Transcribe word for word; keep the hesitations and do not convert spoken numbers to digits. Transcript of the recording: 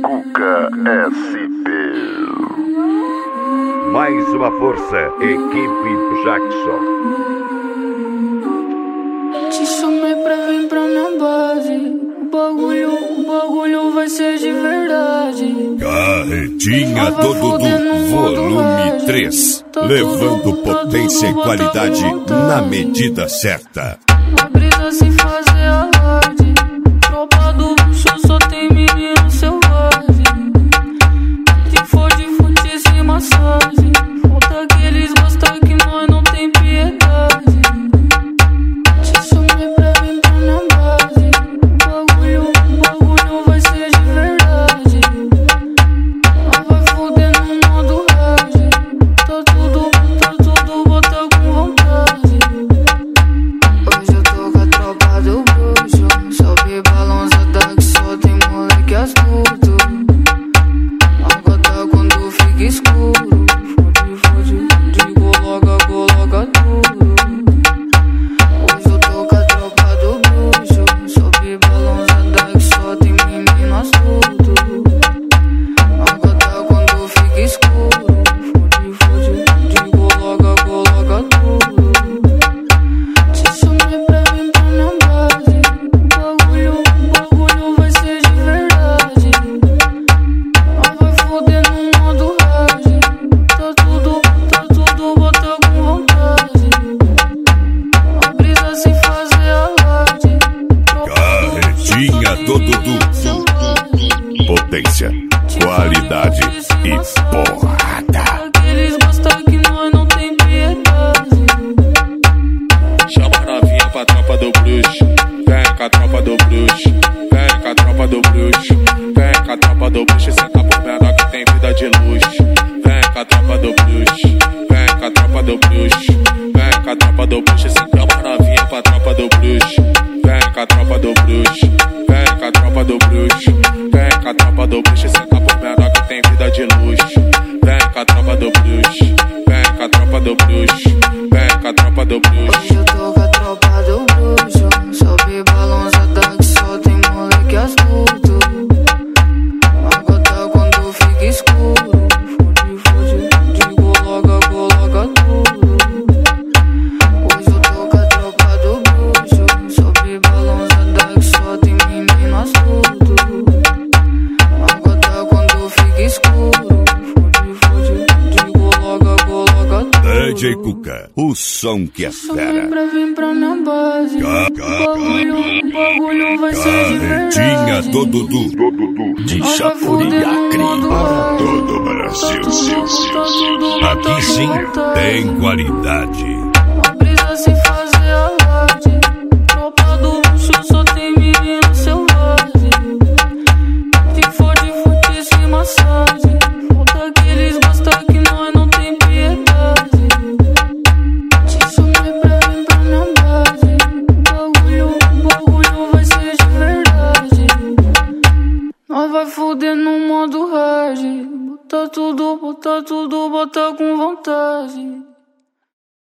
Cuca S P. Mais uma força, equipe Jackson. Te chamei pra vir pra minha base. O bagulho, o bagulho vai ser de verdade. Carretinha do Dudu, volume três. Levando potência e qualidade na medida certa. A brisa sem fazer alarde. Tropa do luxo só tem menino selvagem. Se for de fute sem massagem, falta que eles gostam que nós não tem piedade. Te chamei pra vir pra minha base. O bagulho, o bagulho vai ser de verdade. Nós vai foder no modo hard. Tá tudo, tá tudo, bota com vontade. Hoje eu tô com a tropa do bruxo. Sobe balançada que só tem moleque astuto. Agora quando fica escuro, fode, fode, digo logo, coloca tudo. Hoje eu tô com a tropa do bruxo. Sobe balançada que só tem menino astuto. Agora quando fica escuro, fode, fode, digo logo, coloca tudo. Te chamei pra vir pra minha base. O bagulho, o bagulho vai ser de verdade. Nós vai foder no modo hard. Tá tudo, tá tudo, bota com vontade. A brisa sem fazer alarde. Carretinha do Dudu. Potência, qualidade e porrada. Eles gostam que nós não tem piedade. Chama a novinha pra tropa do bruxo. Vem com a tropa do bruxo. Vem com a tropa do bruxo. Vem com a tropa do bruxo. Senta por menor que tem vida de luxo. Vem com a tropa do bruxo. Vem com a tropa do bruxo. Vem com a tropa do bruxo. Chama a novinha pra tropa do bruxo. Vem com a tropa do bruxo. Vem com a tropa do bruxo. Vem com a tropa do bruxo. Senta por menor que tem vida de luxo. Vem com a tropa do bruxo. Vem com a tropa do bruxo. Vem com a tropa do bruxo. Hoje eu tô com a tropa do bruxo. Sobe balançada que só tem moleque astuto. Agora quando fica escuro, fode, fode, digo logo, coloca tudo. Hoje eu tô com a tropa do bruxo. Sobe balançada que só tem menino astuto. Agora quando fica escuro, fode, fode, digo logo, coloca tudo. D J Cuca, o som que é Chamei fera. pra vir pra minha base. Ca- O ca- bagulho, o bagulho vai ser de Carretinha verdade. do Dudu. De Nós vai Chapuri foder no Acre. modo hard. Todo o Tá Brasil. tudo, tá tudo, bota Aqui com sim vontade. tem qualidade. A brisa sem fazer alarde. Tropa do luxo só tem menino selvagem. Se for de fute sem massagem, falta que eles gostam que nós não tem piedade. Te chamei pra vir pra minha base. O bagulho, o bagulho vai ser de verdade. Nós vai foder no modo hard. Bota tudo, bota tudo, bota com vontade.